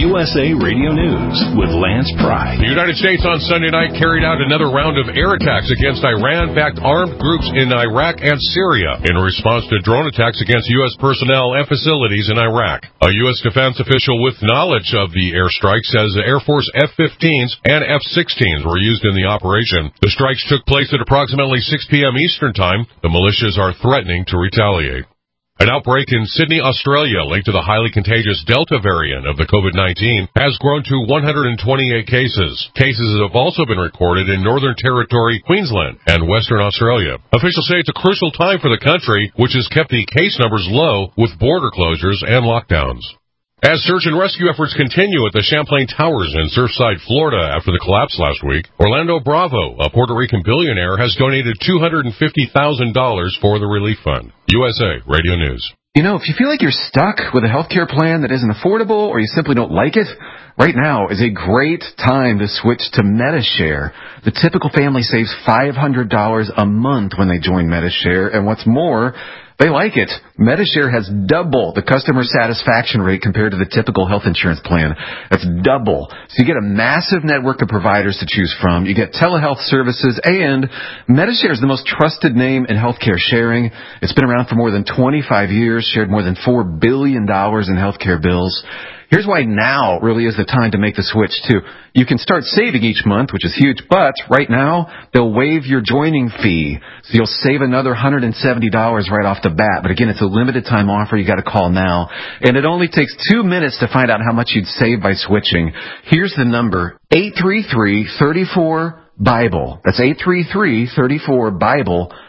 USA Radio News with Lance Pry. The United States on Sunday night carried out another round of air attacks against Iran-backed armed groups in Iraq and Syria in response to drone attacks against U.S. personnel and facilities in Iraq. A U.S. defense official with knowledge of the airstrike says the Air Force F-15s and F-16s were used in the operation. The strikes took place at approximately 6 p.m. Eastern Time. The militias are threatening to retaliate. An outbreak in Sydney, Australia, linked to the highly contagious Delta variant of the COVID-19, has grown to 128 cases. Cases have also been recorded in Northern Territory, Queensland, and Western Australia. Officials say it's a crucial time for the country, which has kept the case numbers low with border closures and lockdowns. As search and rescue efforts continue at the Champlain Towers in Surfside, Florida after the collapse last week, Orlando Bravo, a Puerto Rican billionaire, has donated $250,000 for the relief fund. USA Radio News. You know, if you feel like you're stuck with a healthcare plan that isn't affordable or you simply don't like it, right now is a great time to switch to Medi-Share. The typical family saves $500 a month when they join Medi-Share, and what's more, they like it. Medi-Share has double the customer satisfaction rate compared to the typical health insurance plan. That's double. So you get a massive network of providers to choose from. You get telehealth services, and Medi-Share is the most trusted name in healthcare sharing. It's been around for more than 25 years, shared more than $4 billion in healthcare bills. Here's why now really is the time to make the switch, too. You can start saving each month, which is huge, but right now, they'll waive your joining fee. So you'll save another $170 right off the bat. But again, it's a limited time offer. You got to call now. And it only takes 2 minutes to find out how much you'd save by switching. Here's the number, 833-34-BIBLE. That's 833-34-BIBLE,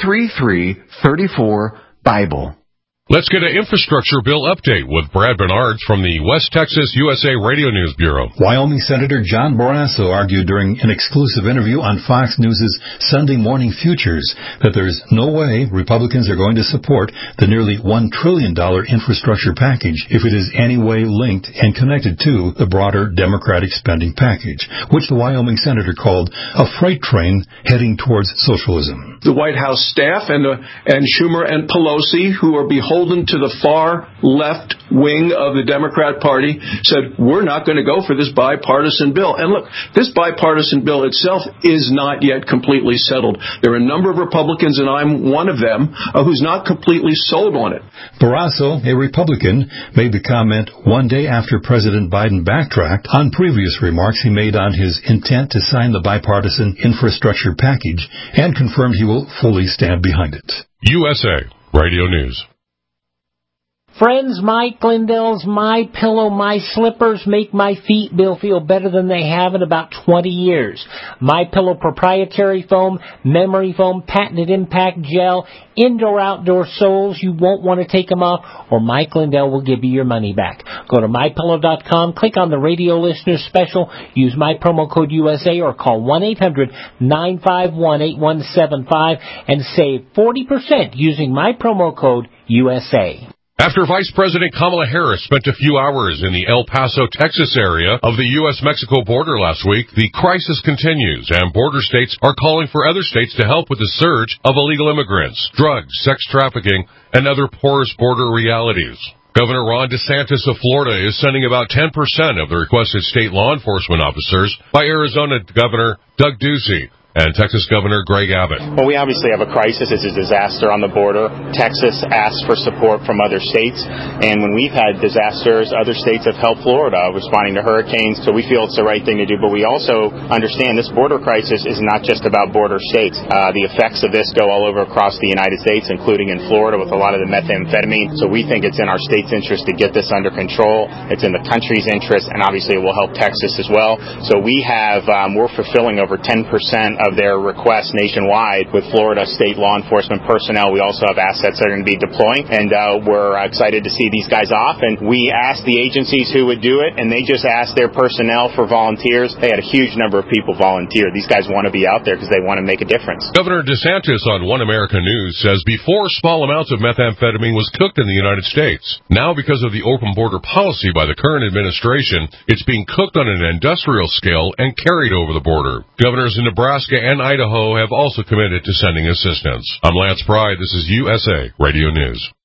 833-34-BIBLE. Let's get an infrastructure bill update with Brad Bernards from the West Texas USA Radio News Bureau. Wyoming Senator John Barrasso argued during an exclusive interview on Fox News' Sunday Morning Futures that there's no way Republicans are going to support the nearly $1 trillion infrastructure package if it is any way linked and connected to the broader Democratic spending package, which the Wyoming senator called a freight train heading towards socialism. The White House staff and Schumer and Pelosi, who are beholden to the far left wing of the Democrat Party, said, we're not going to go for this bipartisan bill. And look, this bipartisan bill itself is not yet completely settled. There are a number of Republicans, and I'm one of them, who's not completely sold on it. Barrasso, a Republican, made the comment one day after President Biden backtracked on previous remarks he made on his intent to sign the bipartisan infrastructure package and confirmed he will fully stand behind it. USA Radio News. Friends, Mike Lindell's My Pillow, My Slippers make my feet feel better than they have in about 20 years. My Pillow proprietary foam, memory foam, patented impact gel, indoor-outdoor soles. You won't want to take them off, or Mike Lindell will give you your money back. Go to MyPillow.com, click on the radio listener special, use my promo code USA, or call 1-800-951-8175 and save 40% using my promo code USA. After Vice President Kamala Harris spent a few hours in the El Paso, Texas area of the U.S.-Mexico border last week, the crisis continues, and border states are calling for other states to help with the surge of illegal immigrants, drugs, sex trafficking, and other porous border realities. Governor Ron DeSantis of Florida is sending about 10% of the requested state law enforcement officers by Arizona Governor Doug Ducey and Texas Governor Greg Abbott. Well, we obviously have a crisis. It's a disaster on the border. Texas asked for support from other states, and when we've had disasters, other states have helped Florida responding to hurricanes, so we feel it's the right thing to do. But we also understand this border crisis is not just about border states. The effects of this go all over across the United States, including in Florida with a lot of the methamphetamine. So we think it's in our state's interest to get this under control. It's in the country's interest, and obviously it will help Texas as well. So we have, we're fulfilling over 10% of their requests nationwide with Florida state law enforcement personnel. We also have assets that are going to be deploying, and we're excited to see these guys off. And we asked the agencies who would do it, and they just asked their personnel for volunteers. They had a huge number of people volunteer. These guys want to be out there because they want to make a difference. Governor DeSantis on One America News says before small amounts of methamphetamine was cooked in the United States. Now, because of the open border policy by the current administration, it's being cooked on an industrial scale and carried over the border. Governors in Nebraska and Idaho have also committed to sending assistance. I'm Lance Pry. This is USA Radio News.